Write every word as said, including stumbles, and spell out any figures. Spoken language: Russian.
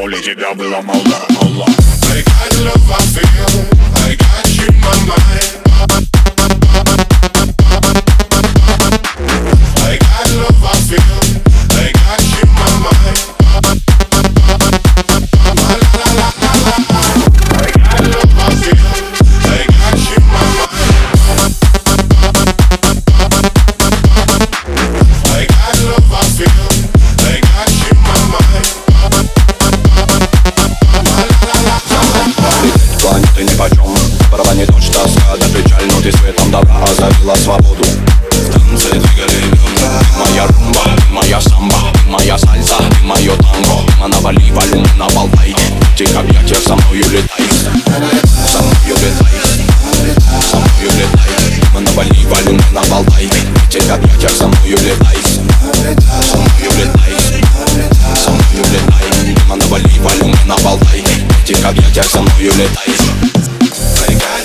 воли тебя было мало, мало. I got love, I feel, I got you in my mind. I got love, I feel, I got you in my mind. La la la la la. I got love, I feel, I got you in my mind. I got love, I feel, I got you in my mind. Планеты нипочем, барабанит ночь тоска, даже печаль, но ты светом добра озарила свободу. В танце двигали бедра, моя румба, моя самба, моя сальса, мое танго. А навали валюм, набалтай, в тех объятиях со мною летай. Со мною летай, со мною летай. А навали валюм, набалтай, в тех объятиях со мною летай. Со мною летай, со мною летай. А навали валюм, набалтай, в тех объятиях со мною летай.